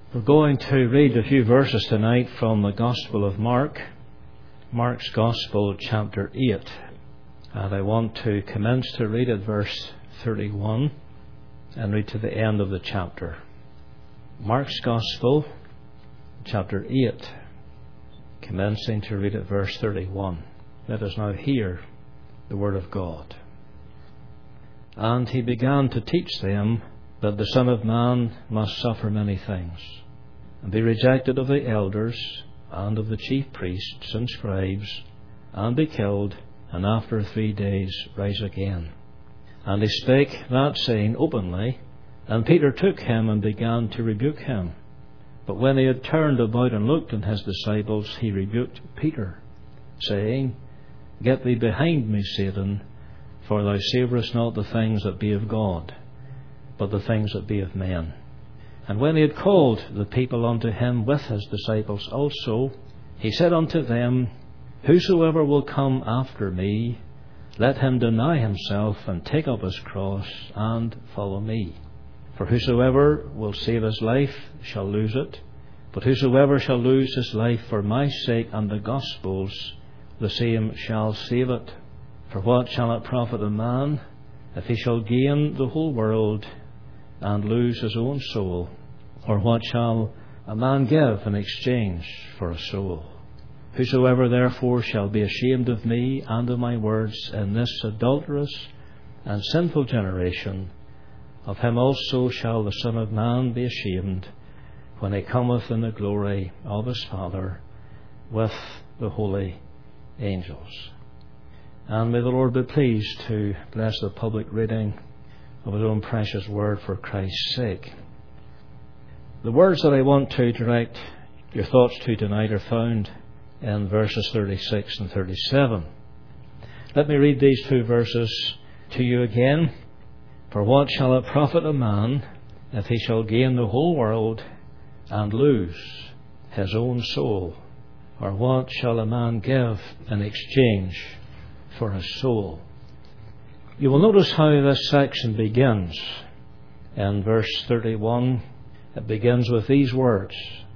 We're going to read a few verses tonight from the Gospel of Mark, Mark's Gospel, chapter 8. And I want to commence to read at verse 31 and read to the end of the chapter. Mark's Gospel, chapter 8, commencing to read at verse 31. Let us now hear the word of God. And he began to teach them that the Son of Man must suffer many things, and be rejected of the elders and of the chief priests and scribes, and be killed, and after 3 days rise again. And he spake that saying openly, and Peter took him and began to rebuke him. But when he had turned about and looked on his disciples, he rebuked Peter, saying, Get thee behind me, Satan, for thou savourest not the things that be of God, but the things that be of men. And when he had called the people unto him with his disciples also, he said unto them, Whosoever will come after me, let him deny himself, and take up his cross, and follow me. For whosoever will save his life shall lose it, but whosoever shall lose his life for my sake and the gospel's, the same shall save it. For what shall it profit a man, if he shall gain the whole world, and lose his own soul? Or what shall a man give in exchange for a soul? Whosoever therefore shall be ashamed of me and of my words in this adulterous and sinful generation, of him also shall the Son of Man be ashamed, when he cometh in the glory of his Father with the holy angels. And may the Lord be pleased to bless the public reading of his own precious word for Christ's sake. The words that I want to direct your thoughts to tonight are found in verses 36 and 37. Let me read these two verses to you again. For what shall it profit a man, if he shall gain the whole world, and lose his own soul? Or what shall a man give in exchange for his soul? You will notice how this section begins. In verse 31, it begins with these words,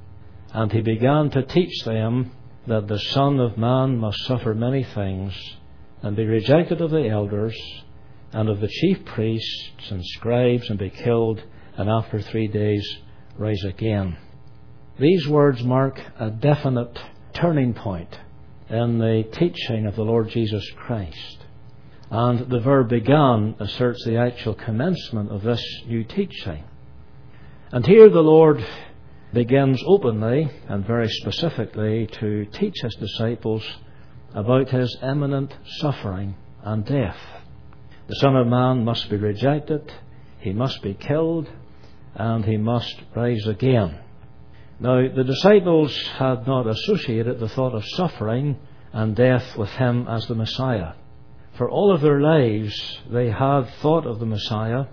And he began to teach them that the Son of Man must suffer many things, and be rejected of the elders, and of the chief priests and scribes, and be killed, and after 3 days rise again. These words mark a definite turning point in the teaching of the Lord Jesus Christ. And the verb began asserts the actual commencement of this new teaching. And here the Lord begins openly and very specifically to teach his disciples about his imminent suffering and death. The Son of Man must be rejected, he must be killed, and he must rise again. Now, the disciples had not associated the thought of suffering and death with him as the Messiah. For all of their lives, they had thought of the Messiah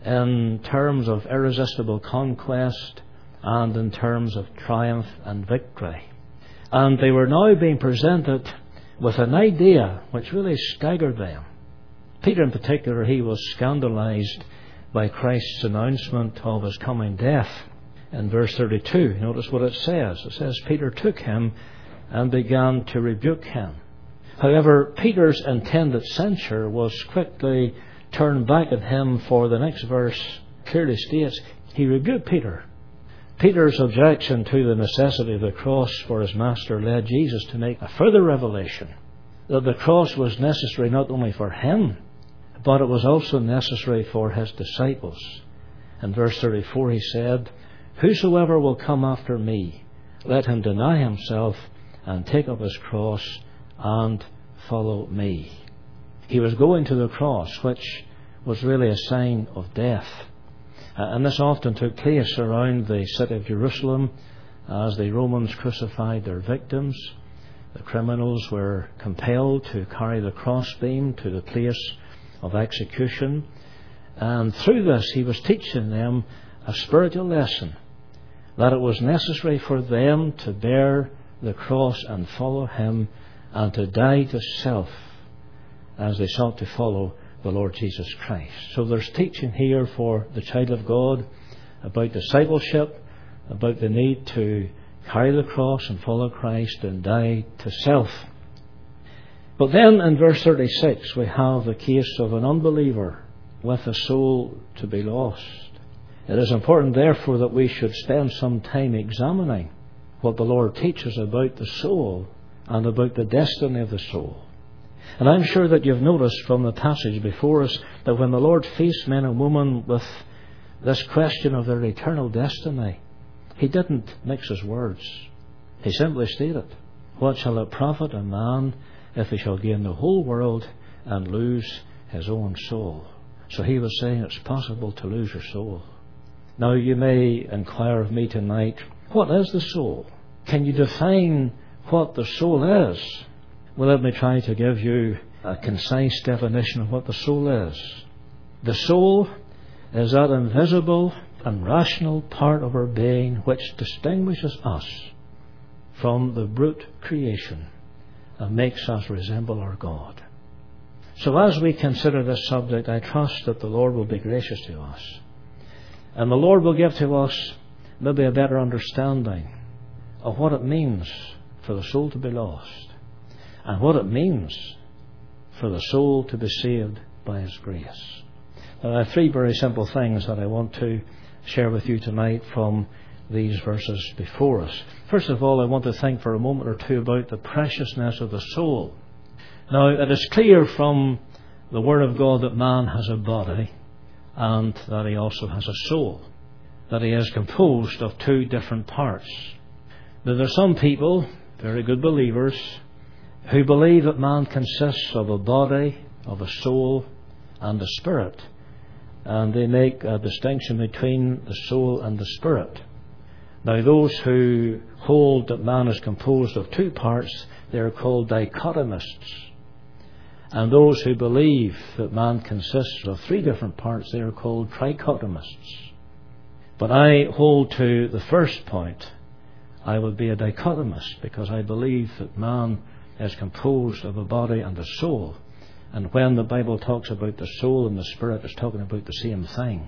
in terms of irresistible conquest and in terms of triumph and victory. And they were now being presented with an idea which really staggered them. Peter in particular, he was scandalized by Christ's announcement of his coming death. In verse 32, notice what it says. It says, Peter took him and began to rebuke him. However, Peter's intended censure was quickly turned back at him, for the next verse clearly states, he rebuked Peter. Peter's objection to the necessity of the cross for his master led Jesus to make a further revelation that the cross was necessary not only for him, but it was also necessary for his disciples. In verse 34 he said, Whosoever will come after me, let him deny himself and take up his cross and follow me. He was going to the cross, which was really a sign of death. And this often took place around the city of Jerusalem as the Romans crucified their victims. The criminals were compelled to carry the crossbeam to the place of execution. And through this, he was teaching them a spiritual lesson, that it was necessary for them to bear the cross and follow him, and to die to self as they sought to follow the Lord Jesus Christ. So there's teaching here for the child of God about discipleship, about the need to carry the cross and follow Christ and die to self. But then in verse 36 we have the case of an unbeliever with a soul to be lost. It is important therefore that we should spend some time examining what the Lord teaches about the soul and about the destiny of the soul. And I'm sure that you've noticed from the passage before us that when the Lord faced men and women with this question of their eternal destiny, He didn't mix His words. He simply stated, "What shall it profit a man if he shall gain the whole world and lose his own soul?" So He was saying it's possible to lose your soul. Now you may inquire of me tonight, what is the soul? Can you define what the soul is? Well, let me try to give you a concise definition of what the soul is. The soul is that invisible and rational part of our being which distinguishes us from the brute creation and makes us resemble our God. So as we consider this subject, I trust that the Lord will be gracious to us. And the Lord will give to us maybe a better understanding of what it means for the soul to be lost and what it means for the soul to be saved by His grace. Now, I have three very simple things that I want to share with you tonight from these verses before us. First of all, I want to think for a moment or two about the preciousness of the soul. Now, it is clear from the Word of God that man has a body and that he also has a soul, that he is composed of two different parts. Now, there are some people, very good believers, who believe that man consists of a body, of a soul, and a spirit. And they make a distinction between the soul and the spirit. Now, those who hold that man is composed of two parts, they are called dichotomists. And those who believe that man consists of three different parts, they are called trichotomists. But I hold to the first point. I would be a dichotomist because I believe that man is composed of a body and a soul. And when the Bible talks about the soul and the spirit, it's talking about the same thing.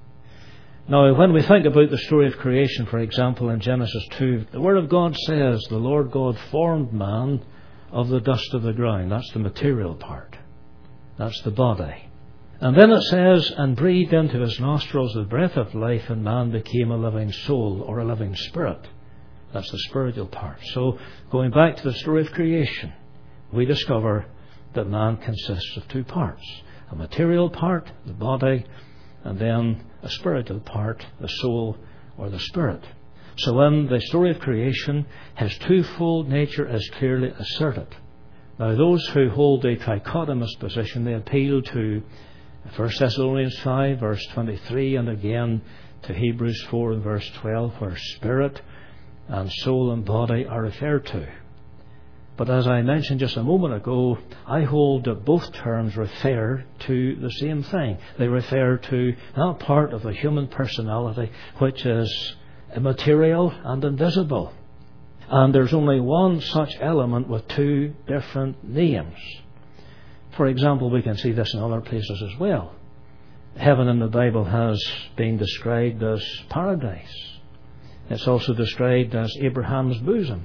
Now, when we think about the story of creation, for example, in Genesis 2, the Word of God says the Lord God formed man of the dust of the ground. That's the material part. That's the body. And then it says, and breathed into his nostrils the breath of life, and man became a living soul or a living spirit. That's the spiritual part. So, going back to the story of creation, we discover that man consists of two parts. A material part, the body, and then a spiritual part, the soul or the spirit. So in the story of creation, his twofold nature is clearly asserted. Now, those who hold a trichotomist position, they appeal to 1 Thessalonians 5, verse 23, and again to Hebrews 4 and verse 12, where spirit and soul and body are referred to. But as I mentioned just a moment ago, I hold that both terms refer to the same thing. They refer to that part of the human personality which is immaterial and invisible. And there's only one such element with two different names. For example, we can see this in other places as well. Heaven in the Bible has been described as paradise. It's also described as Abraham's bosom.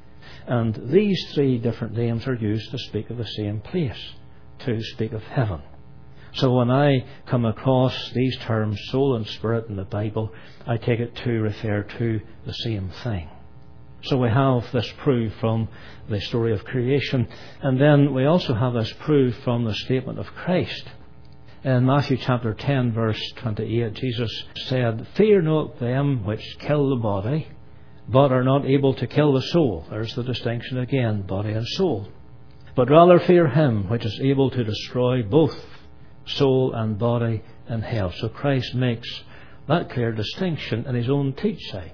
And these three different names are used to speak of the same place, to speak of heaven. So when I come across these terms, soul and spirit, in the Bible, I take it to refer to the same thing. So we have this proof from the story of creation, and then we also have this proof from the statement of Christ. In Matthew chapter 10, verse 28, Jesus said, "Fear not them which kill the body, but are not able to kill the soul." There's the distinction again, body and soul. "But rather fear him which is able to destroy both soul and body in hell." So Christ makes that clear distinction in his own teaching.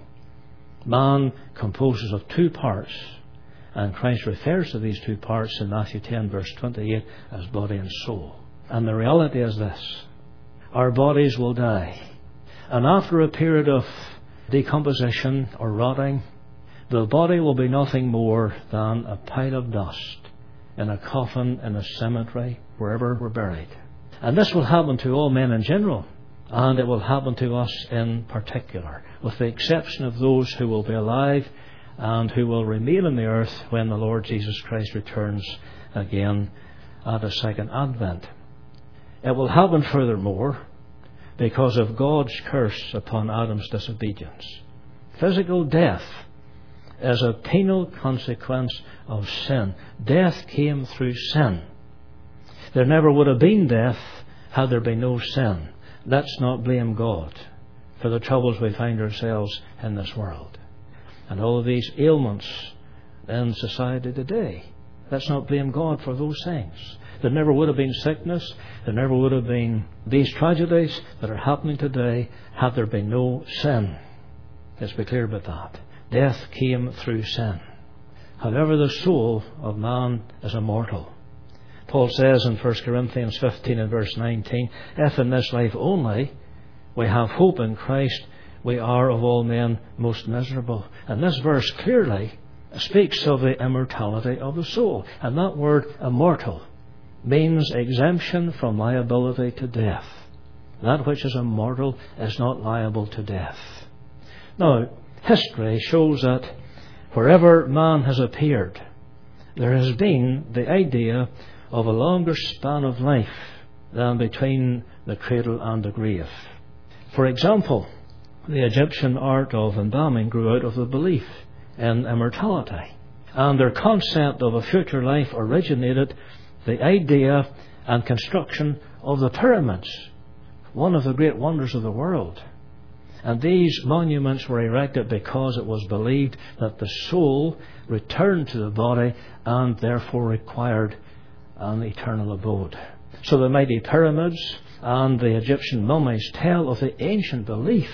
Man composes of two parts, and Christ refers to these two parts in Matthew 10, verse 28 as body and soul. And the reality is this: our bodies will die, and after a period of decomposition or rotting, the body will be nothing more than a pile of dust in a coffin in a cemetery, wherever we're buried. And this will happen to all men in general. And it will happen to us in particular, with the exception of those who will be alive and who will remain on the earth when the Lord Jesus Christ returns again at a second advent. It will happen furthermore because of God's curse upon Adam's disobedience. Physical death is a penal consequence of sin. Death came through sin. There never would have been death had there been no sin. Let's not blame God for the troubles we find ourselves in this world and all of these ailments in society today. Let's not blame God for those things. There never would have been sickness. There never would have been these tragedies that are happening today had there been no sin. Let's be clear about that. Death came through sin. However, the soul of man is immortal. Paul says in 1 Corinthians 15 and verse 19, if in this life only we have hope in Christ, we are of all men most miserable. And this verse clearly speaks of the immortality of the soul. And that word immortal means exemption from liability to death. That which is immortal is not liable to death. Now, history shows that wherever man has appeared, there has been the idea of a longer span of life than between the cradle and the grave. For example, the Egyptian art of embalming grew out of the belief in immortality. And their concept of a future life originated the idea and construction of the pyramids, one of the great wonders of the world. And these monuments were erected because it was believed that the soul returned to the body and therefore required an eternal abode. So the mighty pyramids and the Egyptian mummies tell of the ancient belief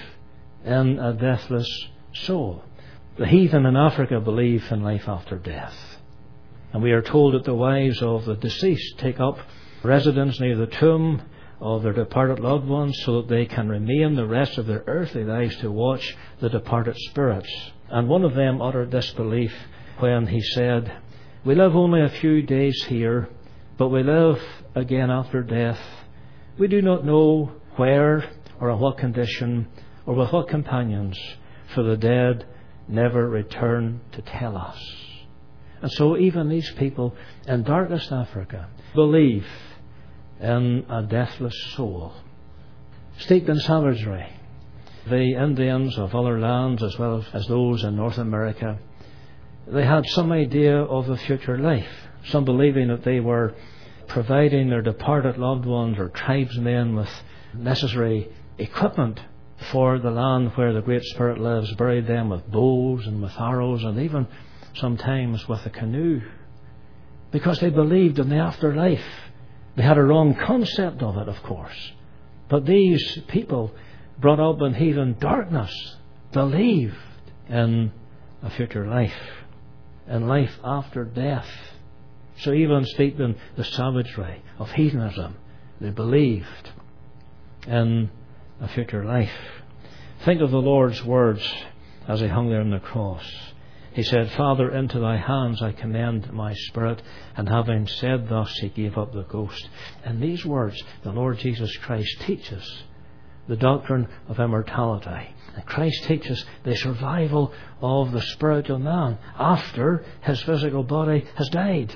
in a deathless soul. The heathen in Africa believe in life after death. And we are told that the wives of the deceased take up residence near the tomb of their departed loved ones so that they can remain the rest of their earthly lives to watch the departed spirits. And one of them uttered this belief when he said, we live only a few days here, but we live again after death. We do not know where or in what condition or with what companions, for the dead never return to tell us. And so even these people in darkest Africa believe in a deathless soul. Steeped in savagery, the Indians of other lands as well as those in North America, they had some idea of the future life, some believing that they were providing their departed loved ones or tribesmen with necessary equipment for the land where the Great Spirit lives, buried them with bows and with arrows and even sometimes with a canoe, because they believed in the afterlife. They had a wrong concept of it, of course. But these people brought up in heathen darkness believed in a future life, in life after death. So even steeped in the savagery of heathenism, they believed in a future life. Think of the Lord's words as he hung there on the cross. He said, Father, into thy hands I commend my spirit. And having said thus, he gave up the ghost. In these words, the Lord Jesus Christ teaches the doctrine of immortality. And Christ teaches the survival of the spiritual man after his physical body has died.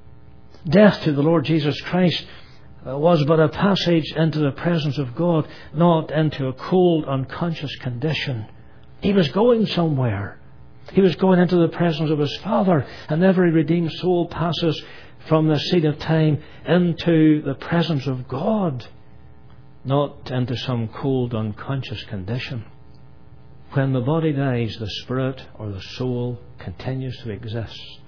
Death to the Lord Jesus Christ was but a passage into the presence of God, not into a cold, unconscious condition. He was going somewhere. He was going into the presence of his Father, and every redeemed soul passes from the seat of time into the presence of God, not into some cold, unconscious condition. When the body dies, the spirit or the soul continues to exist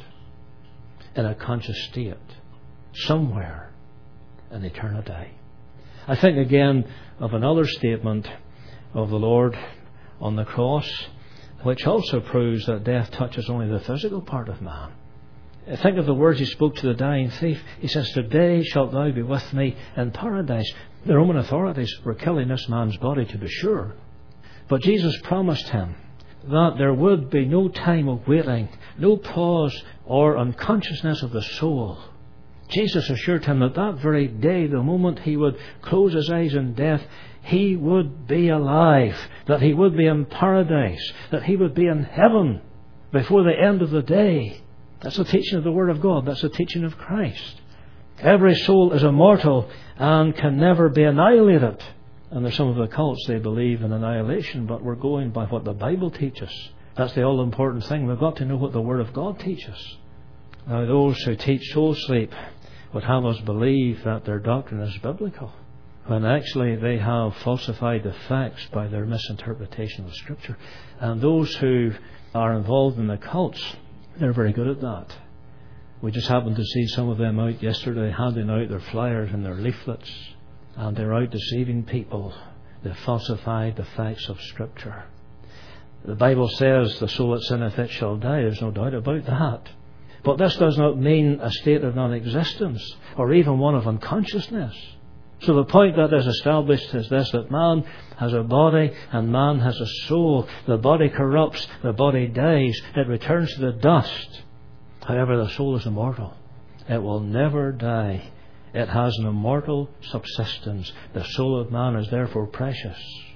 in a conscious state, somewhere in eternity. I think again of another statement of the Lord on the cross, which also proves that death touches only the physical part of man. Think of the words he spoke to the dying thief. He says, Today shalt thou be with me in paradise. The Roman authorities were killing this man's body, to be sure. But Jesus promised him that there would be no time of waiting, no pause or unconsciousness of the soul. Jesus assured him that that very day, the moment he would close his eyes in death, he would be alive, that he would be in paradise, that he would be in heaven before the end of the day. That's the teaching of the Word of God. That's the teaching of Christ. Every soul is immortal and can never be annihilated. And there's some of the cults, they believe in annihilation, but we're going by what the Bible teaches. That's the all-important thing. We've got to know what the Word of God teaches. Now, those who teach soul sleep would have us believe that their doctrine is biblical, when actually they have falsified the facts by their misinterpretation of Scripture. And those who are involved in the cults, they're very good at that. We just happened to see some of them out yesterday handing out their flyers and their leaflets, and they're out deceiving people. They've falsified the facts of Scripture. The Bible says the soul that sinneth it shall die. There's no doubt about that. But this does not mean a state of non-existence or even one of unconsciousness. So the point that is established is this, that man has a body and man has a soul. The body corrupts, the body dies, it returns to the dust. However, the soul is immortal. It will never die. It has an immortal subsistence. The soul of man is therefore precious.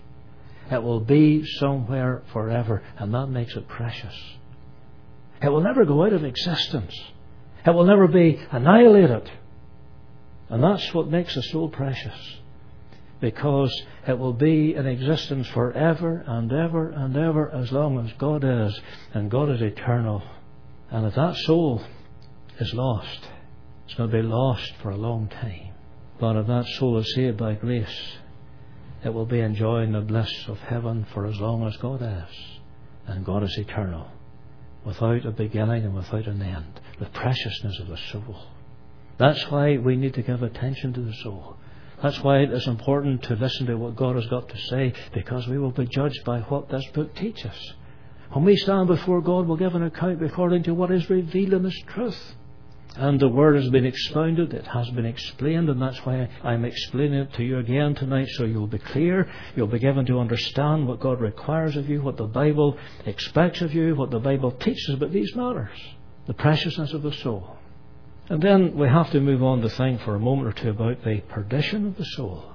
It will be somewhere forever, and that makes it precious. It will never go out of existence. It will never be annihilated. And that's what makes the soul precious. Because it will be in existence forever and ever and ever, as long as God is. And God is eternal. And if that soul is lost, it's going to be lost for a long time. But if that soul is saved by grace, it will be enjoying the bliss of heaven for as long as God is. And God is eternal, without a beginning and without an end. The preciousness of the soul. That's why we need to give attention to the soul. That's why it is important to listen to what God has got to say, because we will be judged by what this book teaches. When we stand before God, we'll give an account according to what is revealed in His truth. And the Word has been expounded, it has been explained, and that's why I'm explaining it to you again tonight, so you'll be clear, you'll be given to understand what God requires of you, what the Bible expects of you, what the Bible teaches about these matters, the preciousness of the soul. And then we have to move on to think for a moment or two about the perdition of the soul.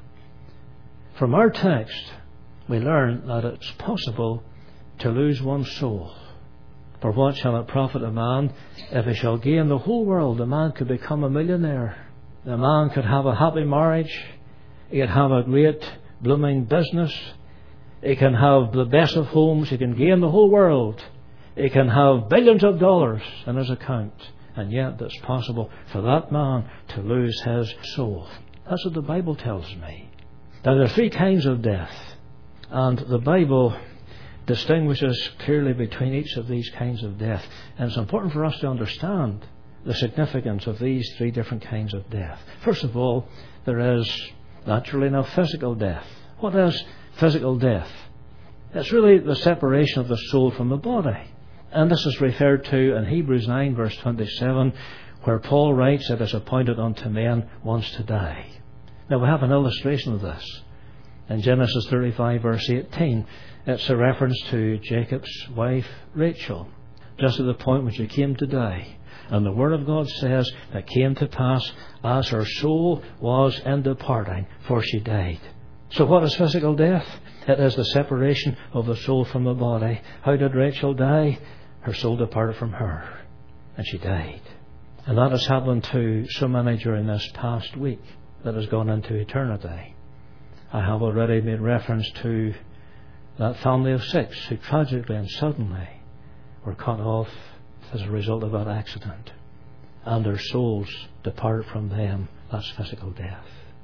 From our text, we learn that it's possible to lose one's soul. For what shall it profit a man if he shall gain the whole world? A man could become a millionaire. A man could have a happy marriage. He could have a great blooming business. He can have the best of homes. He can gain the whole world. He can have billions of dollars in his account. And yet it's possible for that man to lose his soul. That's what the Bible tells me. Now there are three kinds of death. And the Bible distinguishes clearly between each of these kinds of death. And it's important for us to understand the significance of these three different kinds of death. First of all, there is naturally enough physical death. What is physical death? It's really the separation of the soul from the body. And this is referred to in Hebrews 9 verse 27, where Paul writes, "It is appointed unto men once to die." Now we have an illustration of this. In Genesis 35 verse 18, it's a reference to Jacob's wife Rachel, just at the point when she came to die. And the Word of God says that came to pass as her soul was in departing, for she died. So what is physical death? It is the separation of the soul from the body. How did Rachel die? Her soul departed from her, and she died. And that has happened to so many during this past week that has gone into eternity. I have already made reference to that family of 6 who tragically and suddenly were cut off as a result of that accident. And their souls departed from them. That's physical death.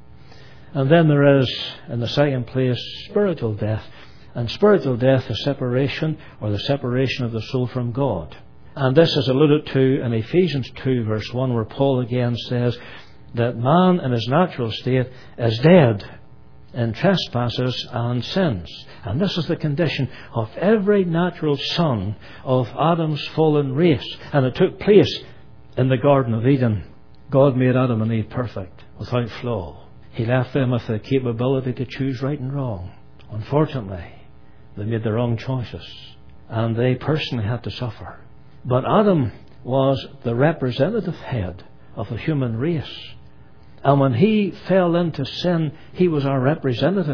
And then there is, in the second place, spiritual death. And spiritual death is separation, or the separation of the soul from God. And this is alluded to in Ephesians 2 verse 1, where Paul again says that man in his natural state is dead in trespasses and sins. And this is the condition of every natural son of Adam's fallen race. And it took place in the Garden of Eden. God made Adam and Eve perfect, without flaw. He left them with the capability to choose right and wrong. Unfortunately, they made the wrong choices, and they personally had to suffer. But Adam was the representative head of the human race. And when he fell into sin, he was our representative.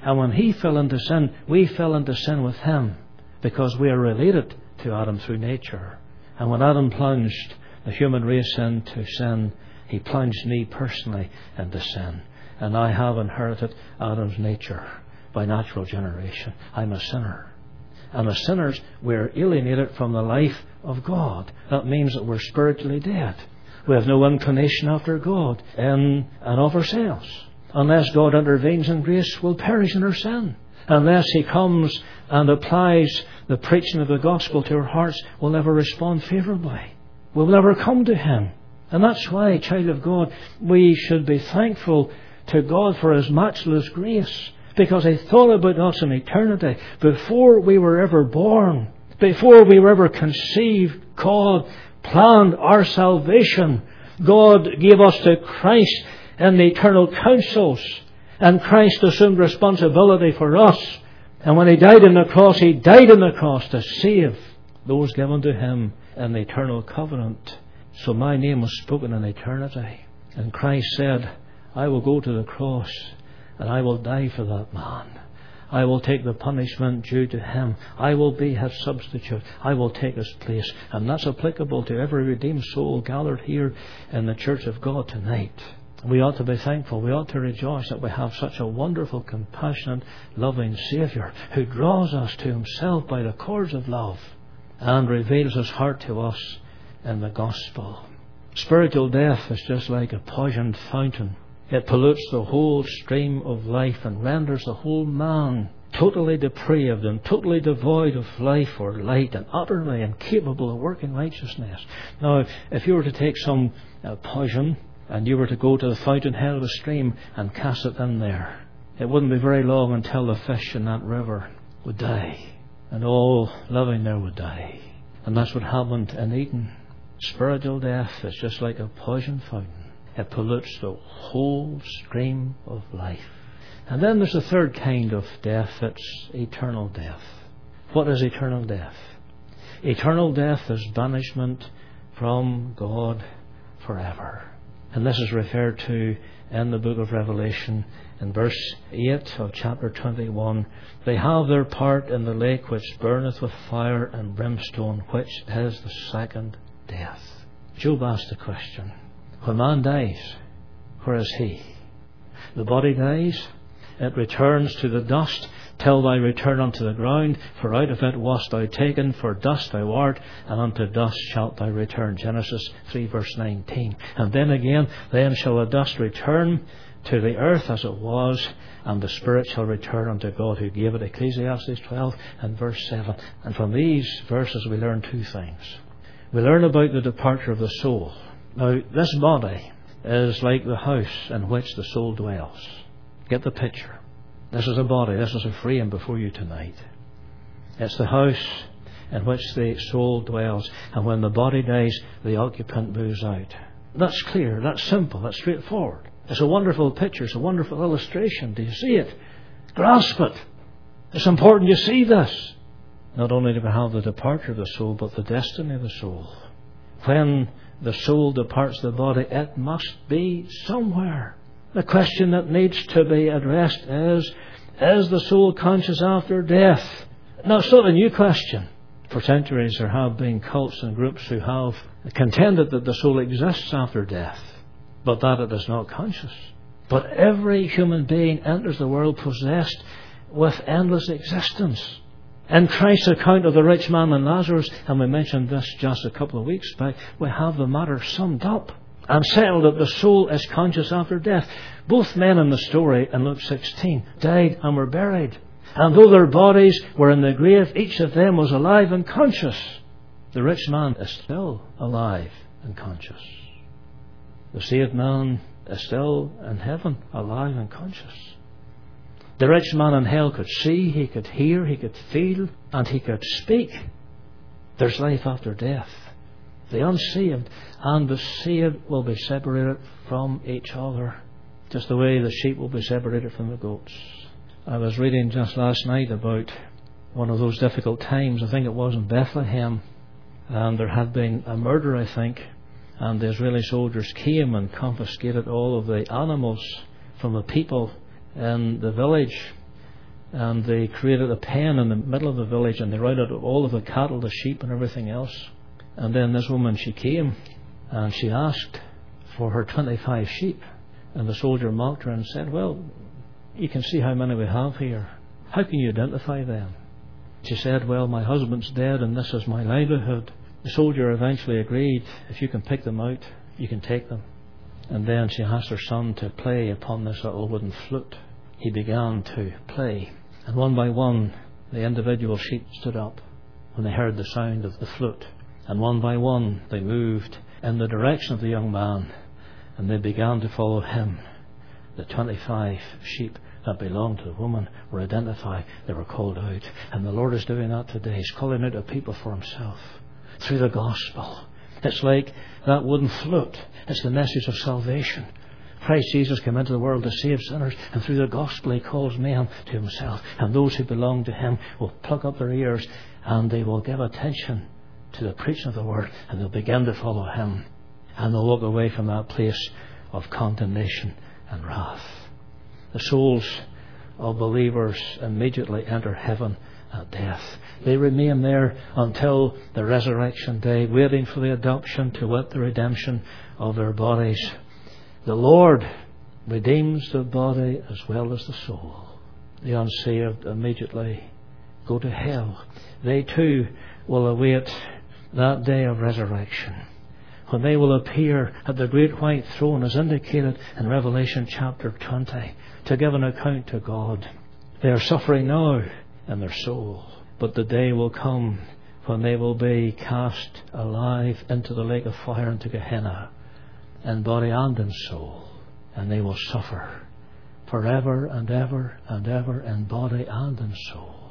And when he fell into sin, we fell into sin with him, because we are related to Adam through nature. And when Adam plunged the human race into sin, he plunged me personally into sin. And I have inherited Adam's nature by natural generation. I'm a sinner. And as sinners, we're alienated from the life of God. That means that we're spiritually dead. We have no inclination after God in and of ourselves. Unless God intervenes in grace, we'll perish in our sin. Unless he comes and applies the preaching of the gospel to our hearts, we'll never respond favourably. We'll never come to him. And that's why, child of God, we should be thankful to God for his matchless grace, because he thought about us in eternity. Before we were ever born, before we were ever conceived, God planned our salvation. God gave us to Christ in the eternal councils, and Christ assumed responsibility for us. And when he died on the cross, he died on the cross to save those given to him in the eternal covenant. So my name was spoken in eternity. And Christ said, I will go to the cross and I will die for that man. I will take the punishment due to him. I will be his substitute. I will take his place. And that's applicable to every redeemed soul gathered here in the church of God tonight. We ought to be thankful. We ought to rejoice that we have such a wonderful, compassionate, loving Saviour who draws us to himself by the cords of love and reveals his heart to us in the gospel. Spiritual death is just like a poisoned fountain. It pollutes the whole stream of life and renders the whole man totally depraved and totally devoid of life or light and utterly incapable of working righteousness. Now, if you were to take some poison and you were to go to the fountainhead of a stream and cast it in there, it wouldn't be very long until the fish in that river would die, and all living there would die. And that's what happened in Eden. Spiritual death is just like a poison fountain. It pollutes the whole stream of life. And then there's a third kind of death. It's eternal death. What is eternal death? Eternal death is banishment from God forever. And this is referred to in the book of Revelation in verse 8 of chapter 21. They have their part in the lake which burneth with fire and brimstone, which is the second death. Job asked the question, when man dies, where is he? The body dies, it returns to the dust till thou return unto the ground, for out of it wast thou taken, for dust thou art, and unto dust shalt thou return. Genesis 3 verse 19. And then again, then shall the dust return to the earth as it was, and the spirit shall return unto God who gave it. Ecclesiastes 12 and verse 7. And from these verses we learn two things. We learn about the departure of the soul. Now, this body is like the house in which the soul dwells. Get the picture. This is a body. This is a frame before you tonight. It's the house in which the soul dwells. And when the body dies, the occupant moves out. That's clear. That's simple. That's straightforward. It's a wonderful picture. It's a wonderful illustration. Do you see it? Grasp it. It's important you see this. Not only do we have the departure of the soul, but the destiny of the soul. When the soul departs the body, it must be somewhere. The question that needs to be addressed is the soul conscious after death? Now, it's not a new question. For centuries there have been cults and groups who have contended that the soul exists after death, but that it is not conscious. But every human being enters the world possessed with endless existence. In Christ's account of the rich man and Lazarus, and we mentioned this just a couple of weeks back, we have the matter summed up and settled that the soul is conscious after death. Both men in the story in Luke 16 died and were buried. And though their bodies were in the grave, each of them was alive and conscious. The rich man is still alive and conscious. The saved man is still in heaven, alive and conscious. The rich man in hell could see, he could hear, he could feel, and he could speak. There's life after death. The unsaved and the saved will be separated from each other, just the way the sheep will be separated from the goats. I was reading just last night about one of those difficult times, I think it was in Bethlehem, and there had been a murder, I think, and the Israeli soldiers came and confiscated all of the animals from the people in the village, And they created a pen in the middle of the village, and they routed out all of the cattle, the sheep and everything else. And then this woman, she came and she asked for her 25 sheep. And the soldier mocked her and said, well, you can see how many we have here. How can you identify them? She said, well, my husband's dead and this is my livelihood. The soldier eventually agreed, if you can pick them out, you can take them. And then she asked her son to play upon this little wooden flute. He began to play. And one by one, the individual sheep stood up when they heard the sound of the flute. And one by one, they moved in the direction of the young man. And they began to follow him. The 25 sheep that belonged to the woman were identified. They were called out. And the Lord is doing that today. He's calling out a people for himself through the gospel. It's like that wooden flute. It's the message of salvation. Christ Jesus came into the world to save sinners, and through the gospel he calls men to himself. And those who belong to him will pluck up their ears and they will give attention to the preaching of the word, and they'll begin to follow him. And they'll walk away from that place of condemnation and wrath. The souls of believers immediately enter heaven at death. They remain there until the resurrection day, waiting for the adoption, to wit, the redemption of their bodies. The Lord redeems the body as well as the soul. The unsaved immediately go to hell. They too will await that day of resurrection, when they will appear at the great white throne as indicated in Revelation chapter 20 to give an account to God. They are suffering now in their soul, but the day will come when they will be cast alive into the lake of fire, into Gehenna, in body and in soul, and they will suffer forever and ever and ever in body and in soul,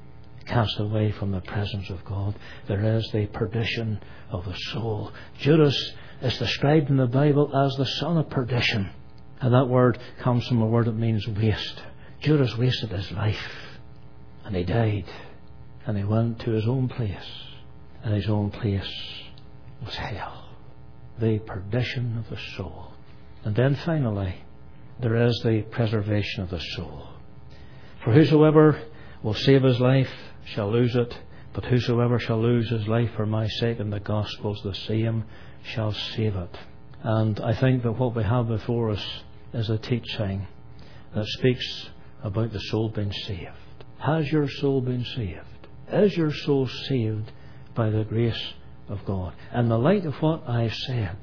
cast away from the presence of God. There is the perdition of the soul. Judas is described in the Bible as the son of perdition, and that word comes from a word that means waste. Judas wasted his life, and he died, and he went to his own place, and his own place was hell. The perdition of the soul. And then finally, there is the preservation of the soul. For whosoever will save his life shall lose it, but whosoever shall lose his life for my sake and the gospel's, the same shall save it. And I think that what we have before us is a teaching that speaks about the soul being saved. Has your soul been saved? Is your soul saved by the grace of God? In the light of what I've said,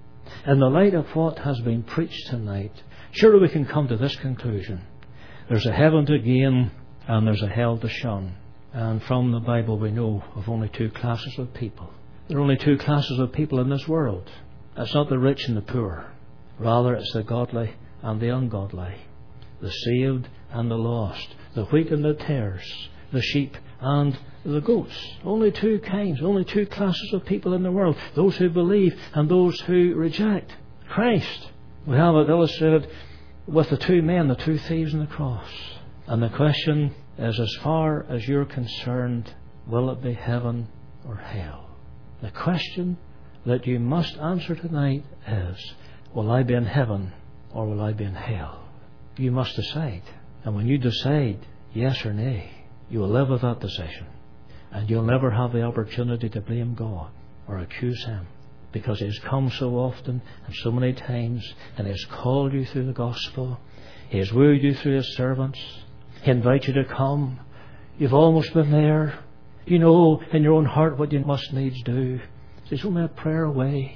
in the light of what has been preached tonight, surely we can come to this conclusion. There's a heaven to gain and there's a hell to shun. And from the Bible we know of only two classes of people. There are only two classes of people in this world. It's not the rich and the poor. Rather, it's the godly and the ungodly, the saved and the lost, the wheat and the tares, the sheep and the goats. Only two kinds, only two classes of people in the world. Those who believe and those who reject Christ. We have it illustrated with the two men, the two thieves on the cross. And the question is, as far as you're concerned, will it be heaven or hell? The question that you must answer tonight is, will I be in heaven or will I be in hell? You must decide. And when you decide yes or nay, you will live with that decision. And you'll never have the opportunity to blame God or accuse Him, because He has come so often and so many times, and He has called you through the gospel. He has wooed you through His servants. He invites you to come. You've almost been there. You know in your own heart what you must needs do. It's only a prayer away.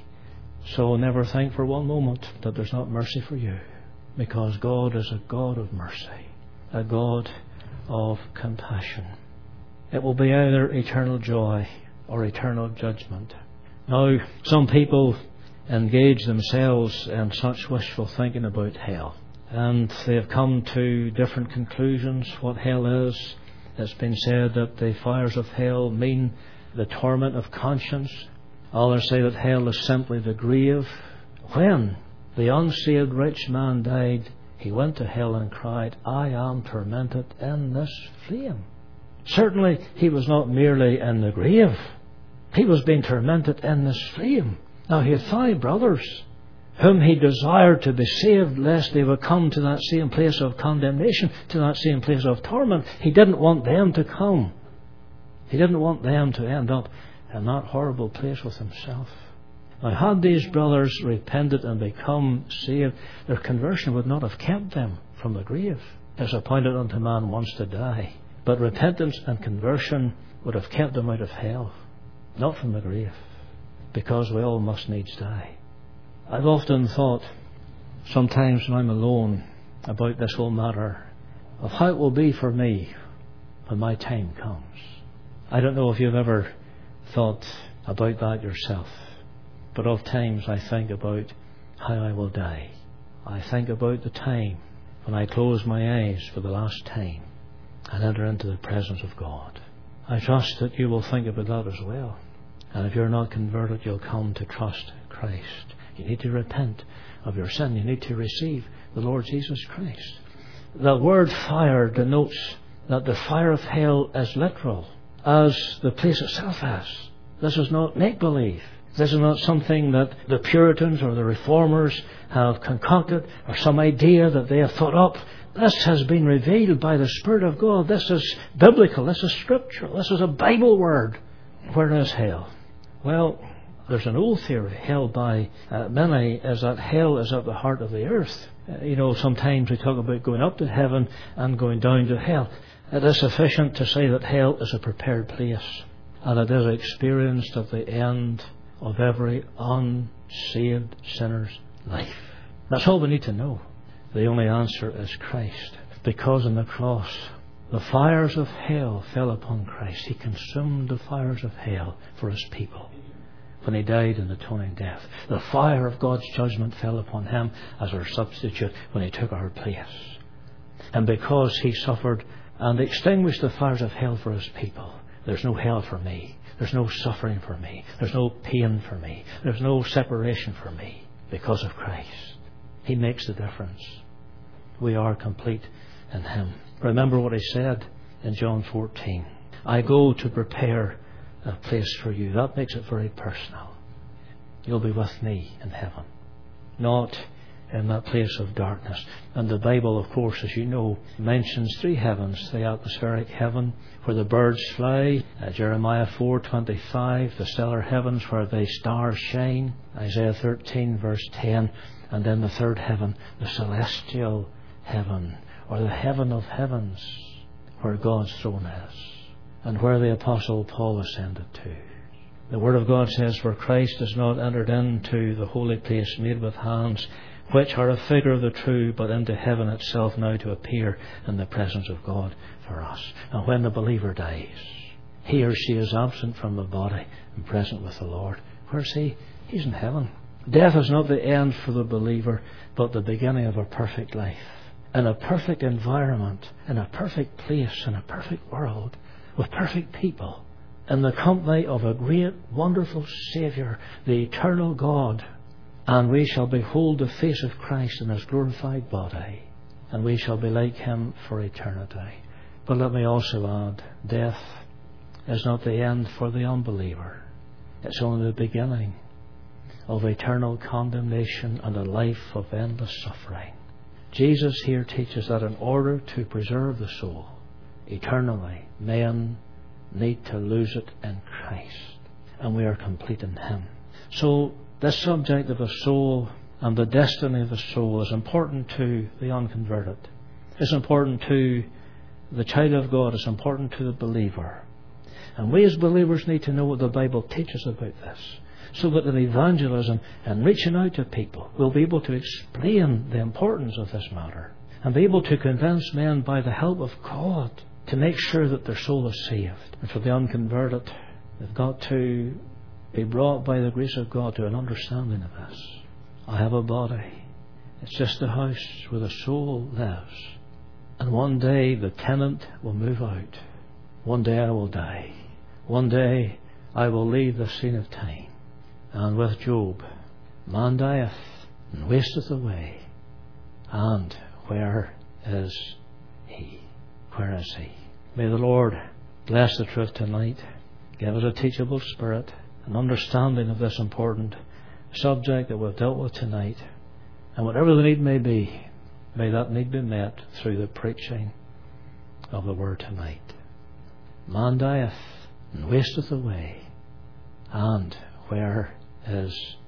So never think for one moment that there's not mercy for you, because God is a God of mercy, a God of compassion. It will be either eternal joy or eternal judgment. Now, some people engage themselves in such wishful thinking about hell, and they have come to different conclusions what hell is. It's been said that the fires of hell mean the torment of conscience. Others say that hell is simply the grave. When the unsaved rich man died, he went to hell and cried, I am tormented in this flame. Certainly he was not merely in the grave. He was being tormented in this flame. Now he had 5 brothers whom he desired to be saved, lest they would come to that same place of condemnation, to that same place of torment. He didn't want them to come. He didn't want them to end up in that horrible place with himself. Now, had these brothers repented and become saved, their conversion would not have kept them from the grave. It's appointed unto man once to die. But repentance and conversion would have kept them out of hell, not from the grave, because we all must needs die. I've often thought, sometimes when I'm alone, about this whole matter of how it will be for me when my time comes. I don't know if you've ever thought about that yourself, but oft times I think about how I will die. I think about the time when I close my eyes for the last time and enter into the presence of God. I trust that you will think about that as well. And if you're not converted, you'll come to trust Christ. You need to repent of your sin. You need to receive the Lord Jesus Christ. The word fire denotes that the fire of hell is literal, as the place itself is. This is not make-believe. This is not something that the Puritans or the Reformers have concocted, or some idea that they have thought up. This has been revealed by the Spirit of God. This is biblical. This is scriptural. This is a Bible word. Where is hell? Well, there's an old theory held by many, is that hell is at the heart of the earth. Sometimes we talk about going up to heaven and going down to hell. It is sufficient to say that hell is a prepared place, and it is experienced at the end of every unsaved sinner's life. That's all we need to know. The only answer is Christ, because on the cross the fires of hell fell upon Christ. He consumed the fires of hell for his people when he died in atoning death. The fire of God's judgment fell upon him as our substitute when he took our place. And because he suffered and extinguished the fires of hell for his people, there's no hell for me. There's no suffering for me. There's no pain for me. There's no separation for me because of Christ. He makes the difference. We are complete in him. Remember what he said in John 14. I go to prepare a place for you. That makes it very personal. You'll be with me in heaven, not in that place of darkness. And the Bible, of course, as you know, mentions three heavens: the atmospheric heaven where the birds fly, Jeremiah 4:25, the stellar heavens where the stars shine, Isaiah 13 verse 10, and then the third heaven, the celestial heaven, or the heaven of heavens, where God's throne is, and where the Apostle Paul ascended to. The Word of God says, for Christ has not entered into the holy place made with hands, which are a figure of the true, but into heaven itself now to appear in the presence of God for us. And when the believer dies, he or she is absent from the body and present with the Lord. Where's he? He's in heaven. Death is not the end for the believer, but the beginning of a perfect life, in a perfect environment, in a perfect place, in a perfect world, with perfect people, in the company of a great, wonderful Saviour, the eternal God. And we shall behold the face of Christ in his glorified body, and we shall be like him for eternity. But let me also add, death is not the end for the unbeliever. It's only the beginning of eternal condemnation and a life of endless suffering. Jesus here teaches that in order to preserve the soul eternally, men need to lose it in Christ, and we are complete in him. So this subject of the soul and the destiny of the soul is important to the unconverted. It's important to the child of God. It's important to the believer. And we as believers need to know what the Bible teaches about this, so that in evangelism and reaching out to people, we'll be able to explain the importance of this matter and be able to convince men by the help of God to make sure that their soul is saved. And for the unconverted, they've got to be brought by the grace of God to an understanding of this. I have a body. It's just a house where the soul lives. And one day the tenant will move out. One day I will die. One day I will leave the scene of time. And with Job, man dieth and wasteth away. And where is he? Where is he? May the Lord bless the truth tonight. Give us a teachable spirit, an understanding of this important subject that we've dealt with tonight. And whatever the need may be, may that need be met through the preaching of the word tonight. Man dieth and wasteth away, and where is